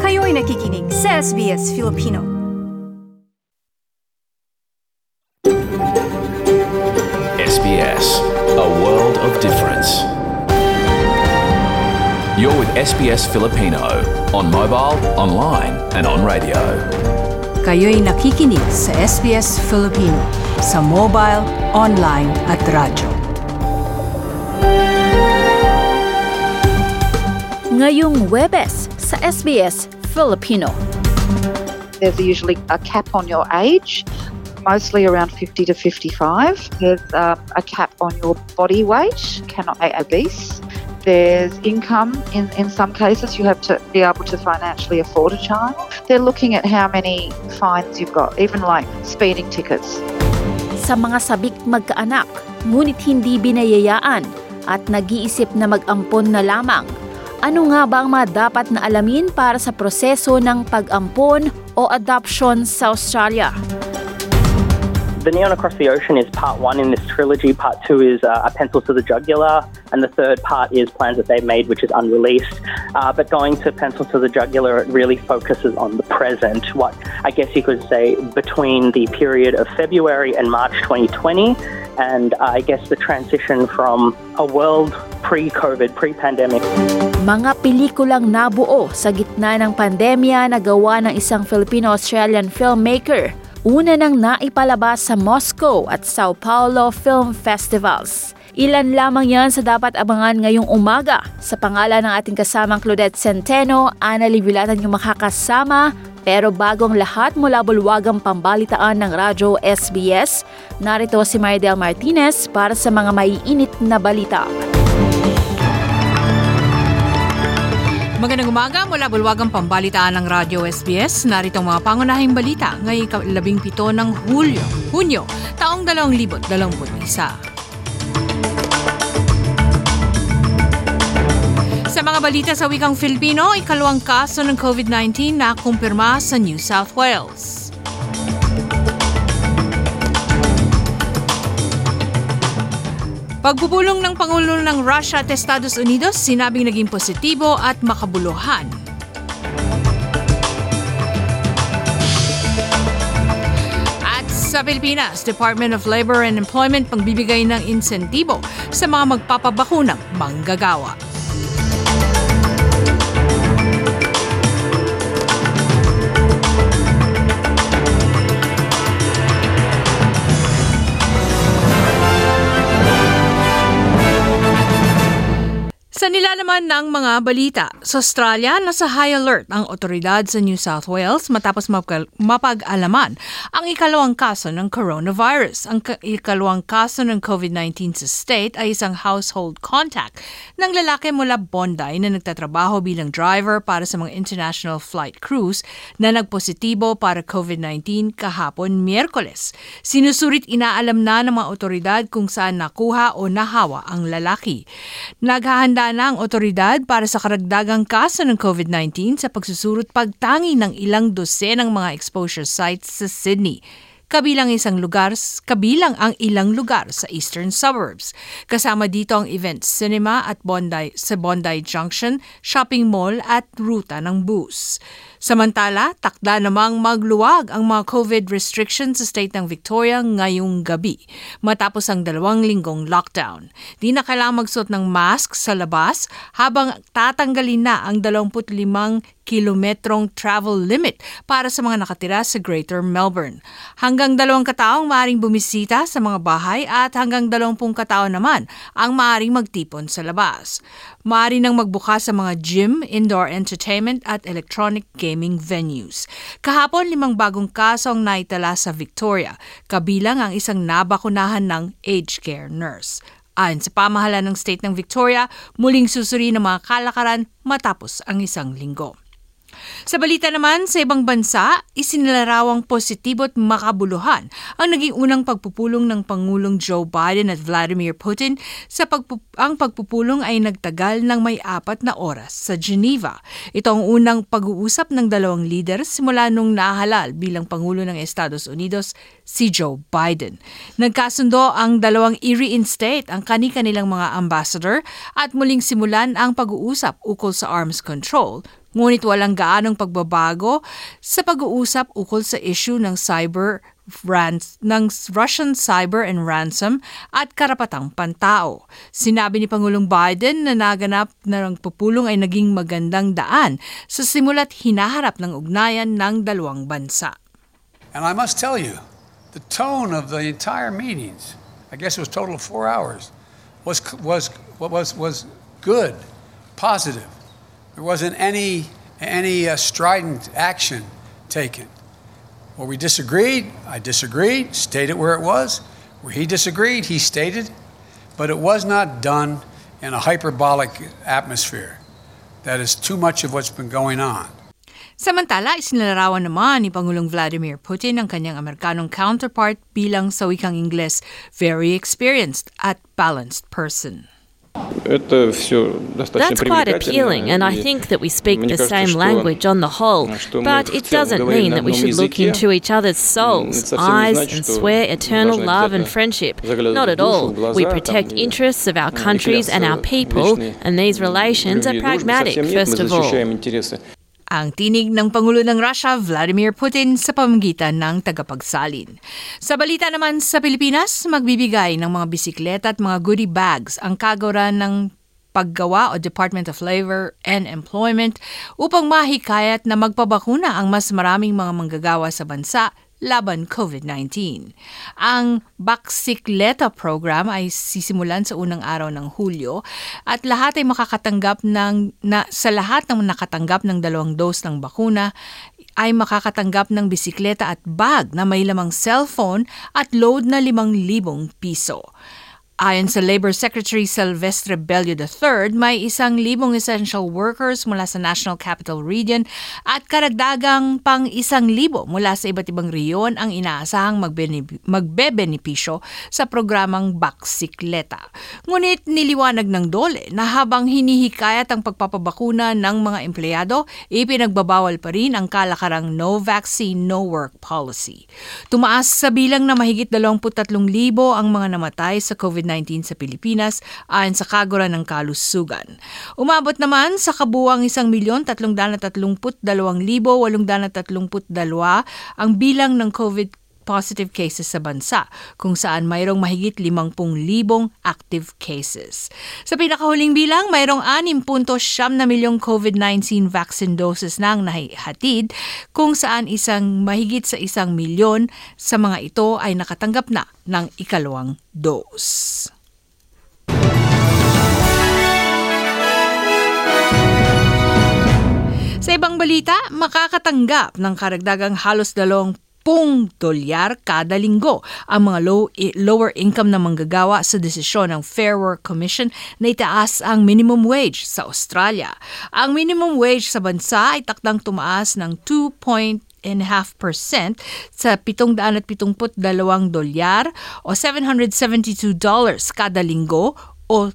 Kayo'y nakikinig sa SBS Filipino. SBS, a world of difference. You're with SBS Filipino on mobile, online and on radio. Kayo'y nakikinig sa SBS Filipino sa mobile, online at radyo. Ngayong Huwebes sa SBS Filipino. There's usually a cap on your age, mostly around 50 to 55. There's a cap on your body weight, cannot be obese. There's income. In some cases, you have to be able to financially afford a child. They're looking at how many fines you've got, even like speeding tickets. Sa mga sabik magkaanak, ngunit hindi binayayaan at nag-iisip na mag-ampon na lamang. Ano nga ba ang mga dapat na alamin para sa proseso ng pag-ampon o adoption sa Australia? The Neon Across the Ocean is part one in this trilogy. Part two is A Pencil to the Jugular. And the third part is plans that they've made, which is unreleased. But going to Pencil to the Jugular, it really focuses on the present. What I guess you could say between the period of February and March 2020. And I guess the transition from a world pre-COVID, pre-pandemic. Mga pelikulang nabuo sa gitna ng pandemya na gawa ng isang Filipino-Australian filmmaker. Una nang naipalabas sa Moscow at Sao Paulo Film Festivals. Ilan lamang yan sa dapat abangan ngayong umaga. Sa pangalan ng ating kasamang Claudette Centeno, Ana Livilatan yung makakasama. Pero bagong lahat mula bulwagang pambalitaan ng Radyo SBS, narito si Maridel Martinez para sa mga maiinit na balita. Magandang umaga mula bulwagang pambalitaan ng Radyo SBS. Narito ang mga pangunahing balita ngayong 17 ng Hunyo, taong 2021. Sa mga balita sa wikang Filipino, ikalawang kaso ng COVID-19 na kumpirma sa New South Wales. Pagpupulong ng Pangulo ng Russia at Estados Unidos, sinabing naging positibo at makabuluhan. At sa Pilipinas, Department of Labor and Employment pagbibigay ng insentibo sa mga magpapabakunang manggagawa. Sa nilalaman ng mga balita, sa Australia, nasa high alert ang otoridad sa New South Wales matapos mapag-alaman ang ikalawang kaso ng coronavirus. Ang ikalawang kaso ng COVID-19 sa state ay isang household contact ng lalaki mula Bondi na nagtatrabaho bilang driver para sa mga international flight crews na nagpositibo para COVID-19 kahapon Miyerkules. Sinusurit inaalam na ng mga otoridad kung saan nakuha o nahawa ang lalaki. Naghahanda na ang otoridad para sa karagdagang kaso ng COVID-19 sa pagsusurot pagtangi ng ilang dosenang mga exposure sites sa Sydney. Kabilang ang ilang lugar sa eastern suburbs. Kasama dito ang Event Cinema at sa Bondi Junction, shopping mall at ruta ng bus. Samantala, takda namang magluwag ang mga COVID restrictions sa state ng Victoria ngayong gabi matapos ang 2 linggong lockdown. Di na kailangang magsuot ng mask sa labas habang tatanggalin na ang 25 kilometrong travel limit para sa mga nakatira sa Greater Melbourne. Hanggang 2 kataong maaaring bumisita sa mga bahay at hanggang 20 katao naman ang maaaring magtipon sa labas. Maaari nang magbukas sa mga gym, indoor entertainment at electronic gaming venues. Kahapon, 5 bagong kaso ang naitala sa Victoria, kabilang ang isang nabakunahan ng aged care nurse. Ayon sa pamahalaan ng state ng Victoria, muling susuri ng mga kalakaran matapos ang 1 linggo. Sa balita naman, sa ibang bansa, isinilarawang positibo at makabuluhan ang naging unang pagpupulong ng Pangulong Joe Biden at Vladimir Putin ang pagpupulong ay nagtagal ng may 4 na oras sa Geneva. Ito ang unang pag-uusap ng dalawang leader simula nung nahalal bilang Pangulo ng Estados Unidos si Joe Biden. Nagkasundo ang dalawang i-reinstate ang kani-kanilang mga ambassador at muling simulan ang pag-uusap ukol sa arms control Ngunit walang gaanong pagbabago sa pag-uusap ukol sa issue ng Russian cyber and ransom at karapatang pantao. Sinabi ni Pangulong Biden na naganap na ang pupulong ay naging magandang daan sa simula't hinaharap ng ugnayan ng dalawang bansa. And I must tell you, the tone of the entire meetings, I guess it was a total of 4 hours, was good, positive. There wasn't any strident action taken. Where we disagreed, I disagreed, stated where it was. Where he disagreed, he stated. But it was not done in a hyperbolic atmosphere. That is too much of what's been going on. Samantala, isinilarawan naman ni Pangulong Vladimir Putin ang kanyang Amerikanong counterpart bilang sa wikang Ingles, very experienced at balanced person. That's quite appealing, and I think that we speak the same language on the whole. But it doesn't mean that we should look into each other's souls, eyes, and swear eternal love and friendship. Not at all. We protect interests of our countries and our people, and these relations are pragmatic, first of all. Ang tinig ng Pangulo ng Russia, Vladimir Putin, sa pamamagitan ng tagapagsalin. Sa balita naman sa Pilipinas, magbibigay ng mga bisikleta at mga goodie bags ang kagawaran ng paggawa o Department of Labor and Employment upang mahikayat na magpabakuna ang mas maraming mga manggagawa sa bansa laban COVID-19. Ang Baksikleta program ay sisimulan sa unang araw ng Hulyo at lahat ay makakatanggap sa lahat ng nakatanggap ng 2 dose ng bakuna ay makakatanggap ng bisikleta at bag na may lamang cellphone at load na 5,000 piso. Ayon sa Labor Secretary Silvestre Bello III, may 1,000 essential workers mula sa National Capital Region at karagdagang pang 1,000 mula sa iba't ibang reyon ang inaasahang magbebenepisyo sa programang Baksikleta. Ngunit niliwanag ng DOLE na habang hinihikayat ang pagpapabakuna ng mga empleyado, ipinagbabawal pa rin ang kalakarang no vaccine, no work policy. Tumaas sa bilang na mahigit 23,000 ang mga namatay sa COVID-19 sa Pilipinas ayon sa kagawaran ng kalusugan. Umabot naman sa kabuuang 1,332,832 ang bilang ng COVID positive cases sa bansa, kung saan mayroong mahigit 50,000 active cases. Sa pinakahuling bilang, mayroong 6.7 na milyong COVID-19 vaccine doses na ang nahihatid, kung saan mahigit sa 1 milyon sa mga ito ay nakatanggap na ng ikalawang dose. Sa ibang balita, makakatanggap ng karagdagang halos $20 kada linggo ang mga lower income na manggagawa sa desisyon ng Fair Work Commission na itaas ang minimum wage sa Australia. Ang minimum wage sa bansa ay takdang tumaas ng 2.5% sa $772 o $772 kada linggo o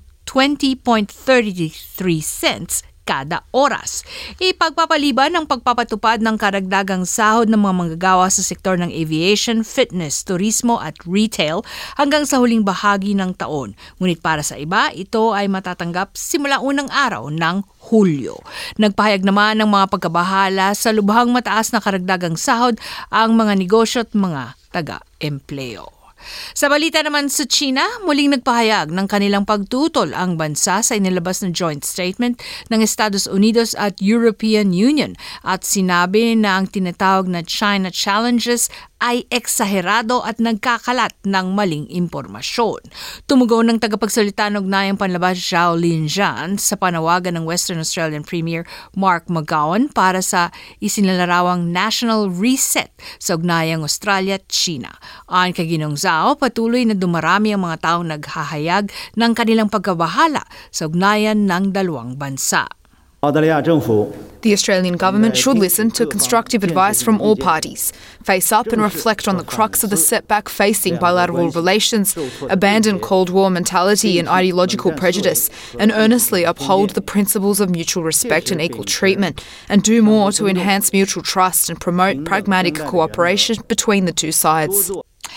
20.33 cents kada oras. Ipagpapaliban ang pagpapatupad ng karagdagang sahod ng mga manggagawa sa sektor ng aviation, fitness, turismo at retail hanggang sa huling bahagi ng taon. Ngunit para sa iba, ito ay matatanggap simula unang araw ng Hulyo. Nagpahayag naman ng mga pagkabahala sa lubhang mataas na karagdagang sahod ang mga negosyo at mga taga-empleo. Sa balita naman sa China, muling nagpahayag ng kanilang pagtutol ang bansa sa inilabas na joint statement ng Estados Unidos at European Union at sinabi na ang tinatawag na China Challenges ay eksaherado at nagkakalat ng maling impormasyon. Tumugon ng tagapagsalita ng Ugnayang Panlabas Zhao Lijian sa panawagan ng Western Australian Premier Mark McGowan para sa isinalarawang National Reset sa Ugnayang Australia-China. Ayon kay Ginong Zhao, patuloy na dumarami ang mga taong naghahayag ng kanilang pagkabahala sa ugnayan ng dalawang bansa. The Australian government should listen to constructive advice from all parties, face up and reflect on the crux of the setback facing bilateral relations, abandon Cold War mentality and ideological prejudice, and earnestly uphold the principles of mutual respect and equal treatment, and do more to enhance mutual trust and promote pragmatic cooperation between the two sides.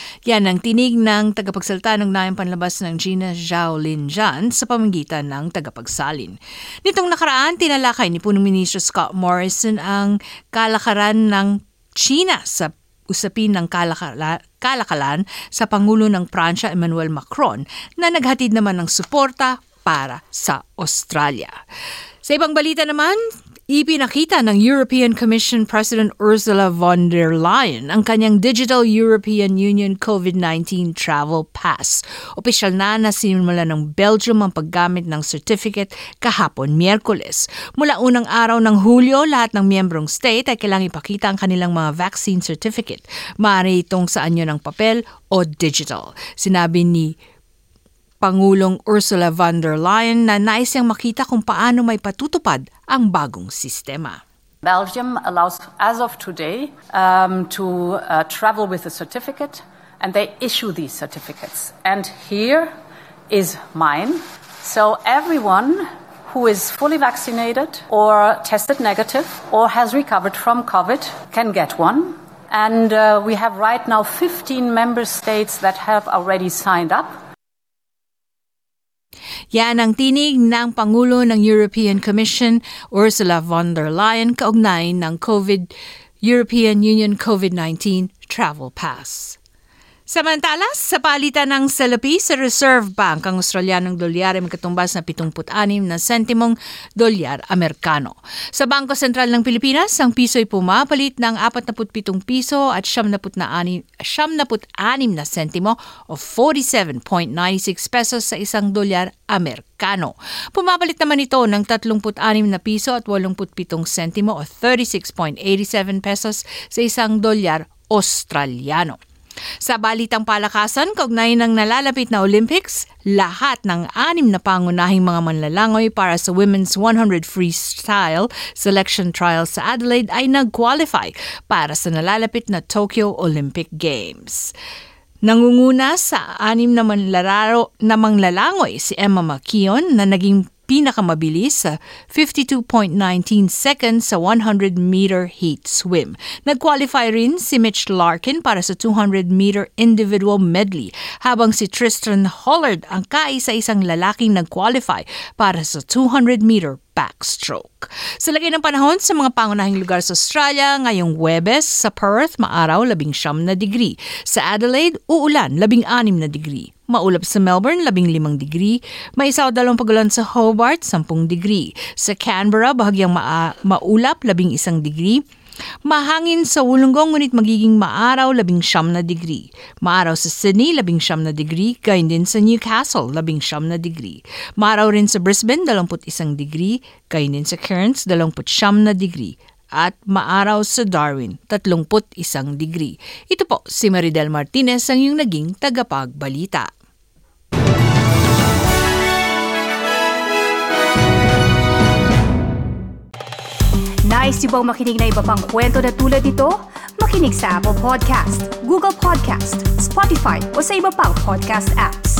Yan ang tinig ng tagapagsalita ng Nayang Panlabas ng Gina Zhao Linjan sa pamamagitan ng tagapagsalin. Nitong nakaraan, tinalakay ni Punong Ministro Scott Morrison ang kalakaran ng China sa usapin ng kalakalan sa Pangulo ng Pransya Emmanuel Macron na naghatid naman ng suporta para sa Australia. Sa ibang balita naman, ipinakita ng European Commission President Ursula von der Leyen ang kanyang Digital European Union COVID-19 Travel Pass. Opisyal na sinimula ng Belgium ang paggamit ng certificate kahapon Miyerkules. Mula unang araw ng Hulyo, lahat ng miyembrong state ay kailangang ipakita ang kanilang mga vaccine certificate. Maaari itong sa anyo ng papel o digital. Sinabi ni Pangulong Ursula von der Leyen na nais niyang makita kung paano may patutupad ang bagong sistema. Belgium allows, as of today, to travel with a certificate, and they issue these certificates. And here is mine. So everyone who is fully vaccinated or tested negative or has recovered from COVID can get one. And we have right now 15 member states that have already signed up. Yan ang tinig ng Pangulo ng European Commission, Ursula von der Leyen, kaugnay ng European Union COVID-19 Travel Pass. Samantala, sa palitan ng salapi sa Reserve Bank, ang Australianong dolyar ay magkatumbas na 76 na sentimong dolyar Amerikano. Sa Bangko Sentral ng Pilipinas, ang piso ay pumapalit ng 47 piso at 76 na sentimo o 47.96 pesos sa isang dolyar Amerikano. Pumapalit naman ito ng 36 na piso at 87 sentimo o 36.87 pesos sa isang dolyar Australiano. Sa balitang palakasan, kaugnay ng nalalapit na Olympics, lahat ng 6 na pangunahing mga manlalangoy para sa Women's 100 Freestyle Selection Trials sa Adelaide ay nag-qualify para sa nalalapit na Tokyo Olympic Games. Nangunguna sa 6 na manglalangoy si Emma McKeon na naging pinakamabilis sa 52.19 seconds sa 100-meter heat swim. Nag-qualify rin si Mitch Larkin para sa 200-meter individual medley, habang si Tristan Hollard ang kaisa-isang lalaking nag-qualify para sa 200-meter backstroke. Sa lagay ng panahon sa mga pangunahing lugar sa Australia, ngayong Huwebes, sa Perth, maaraw 19 na degree. Sa Adelaide, uulan 16 na degree. Maulap sa Melbourne, 15 degree. May isaw dalawang pagulan sa Hobart, 10 degree. Sa Canberra, bahagyang maulap, 11 degree. Mahangin sa Wollongong, ngunit magiging maaraw, 19 na degree. Maaraw sa Sydney, 19 na degree. Gayon din sa Newcastle, 19 na degree. Maaraw rin sa Brisbane, 21 degree. Gayon din sa Cairns, 29 na degree. At maaraw sa Darwin, 31 degree. Ito po si Maridel Martinez ang iyong naging tagapagbalita. Nice yung bang makinig na iba pang kwento na tulad ito? Makinig sa Apple Podcast, Google Podcast, Spotify o sa iba pang podcast apps.